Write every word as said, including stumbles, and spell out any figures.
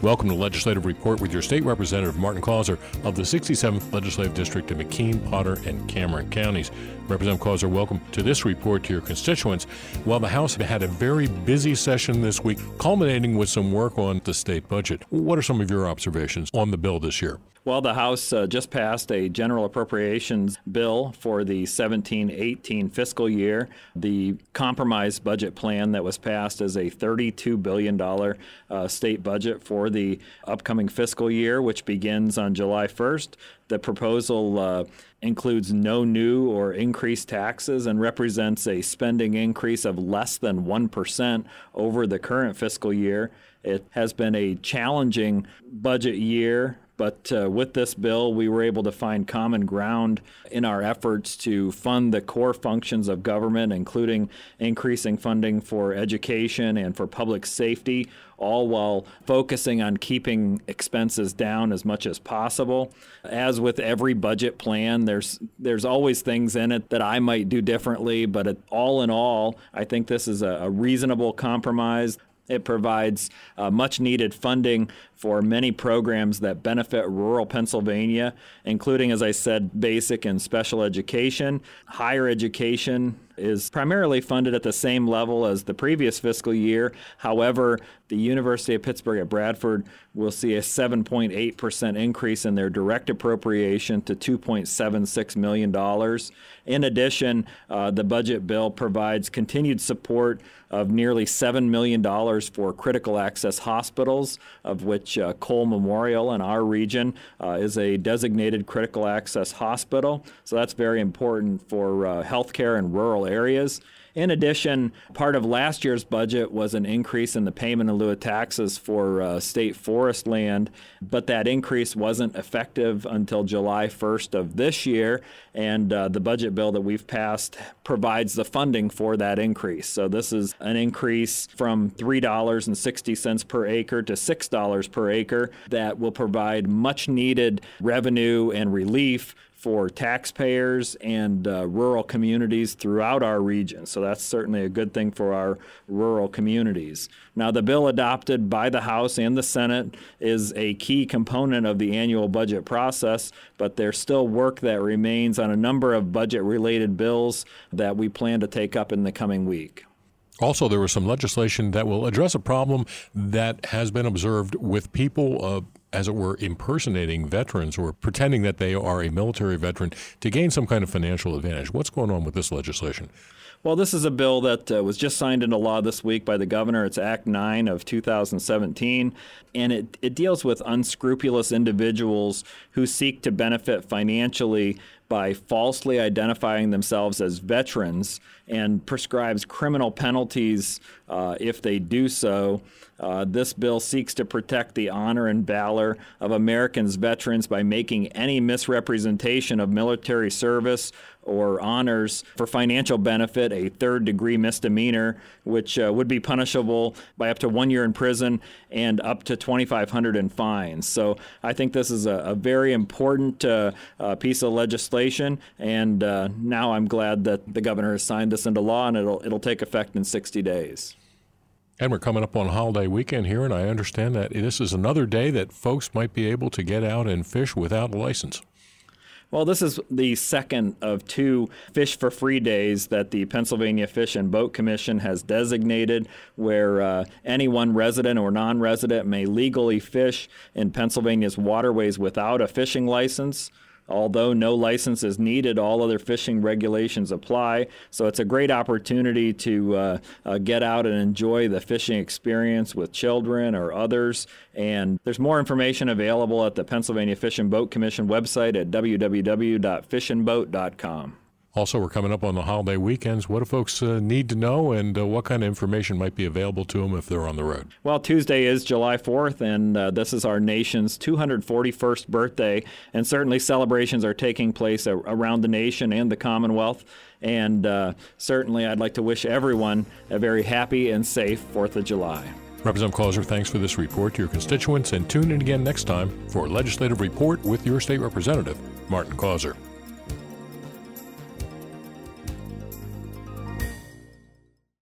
Welcome to Legislative Report with your State Representative Martin Causer of the sixty-seventh Legislative District of McKean, Potter, and Cameron counties. Representative Causer, welcome to this report to your constituents. Well, the House had a very busy session this week, culminating with some work on the state budget. What are some of your observations on the bill this year? Well, the House uh, just passed a general appropriations bill for the seventeen eighteen fiscal year. The compromise budget plan that was passed is a thirty-two billion dollars uh, state budget for the upcoming fiscal year, which begins on July first. The proposal uh, includes no new or increased taxes and represents a spending increase of less than one percent over the current fiscal year. It has been a challenging budget year, but uh, with this bill, we were able to find common ground in our efforts to fund the core functions of government, including increasing funding for education and for public safety, all while focusing on keeping expenses down as much as possible. As with every budget plan, there's there's always things in it that I might do differently, but it, all in all, I think this is a, a reasonable compromise. It provides uh, much-needed funding for many programs that benefit rural Pennsylvania, including, as I said, basic and special education. Higher education is primarily funded at the same level as the previous fiscal year. However, the University of Pittsburgh at Bradford will see a seven point eight percent increase in their direct appropriation to two point seven six million dollars. In addition, uh, the budget bill provides continued support of nearly seven million dollars for critical access hospitals, of which uh, Cole Memorial in our region uh, is a designated critical access hospital. So that's very important for uh, healthcare in rural areas. In addition, part of last year's budget was an increase in the payment in lieu of taxes for uh, state forest land, but that increase wasn't effective until July first of this year, and uh, the budget bill that we've passed provides the funding for that increase. So this is an increase from three dollars and sixty cents per acre to six dollars per acre that will provide much-needed revenue and relief for taxpayers and uh, rural communities throughout our region. So that's certainly a good thing for our rural communities. Now, the bill adopted by the House and the Senate is a key component of the annual budget process, but there's still work that remains on a number of budget-related bills that we plan to take up in the coming week. Also, there was some legislation that will address a problem that has been observed with people, uh, as it were, impersonating veterans or pretending that they are a military veteran to gain some kind of financial advantage. What's going on with this legislation? Well, this is a bill that uh, was just signed into law this week by the governor. It's Act nine of two thousand seventeen, and it, it deals with unscrupulous individuals who seek to benefit financially by falsely identifying themselves as veterans and prescribes criminal penalties uh, if they do so. Uh, this bill seeks to protect the honor and valor of Americans' veterans by making any misrepresentation of military service or honors for financial benefit a third-degree misdemeanor, which uh, would be punishable by up to one year in prison and up to twenty-five hundred dollars in fines. So I think this is a, a very important uh, uh, piece of legislation, and uh, now I'm glad that the governor has signed this into law, and it'll it'll take effect in sixty days. And we're coming up on holiday weekend here, and I understand that this is another day that folks might be able to get out and fish without a license. Well, this is the second of two Fish for Free days that the Pennsylvania Fish and Boat Commission has designated, where uh, anyone resident or non-resident may legally fish in Pennsylvania's waterways without a fishing license. Although no license is needed, all other fishing regulations apply. So it's a great opportunity to uh, uh, get out and enjoy the fishing experience with children or others. And there's more information available at the Pennsylvania Fish and Boat Commission website at w w w dot fish and boat dot com. Also, we're coming up on the holiday weekends. What do folks uh, need to know, and uh, what kind of information might be available to them if they're on the road? Well, Tuesday is July fourth, and uh, this is our nation's two hundred forty-first birthday, and certainly celebrations are taking place a- around the nation and the Commonwealth. And uh, certainly I'd like to wish everyone a very happy and safe fourth of July. Representative Causer, thanks for this report to your constituents, and tune in again next time for a Legislative Report with your state representative, Martin Causer.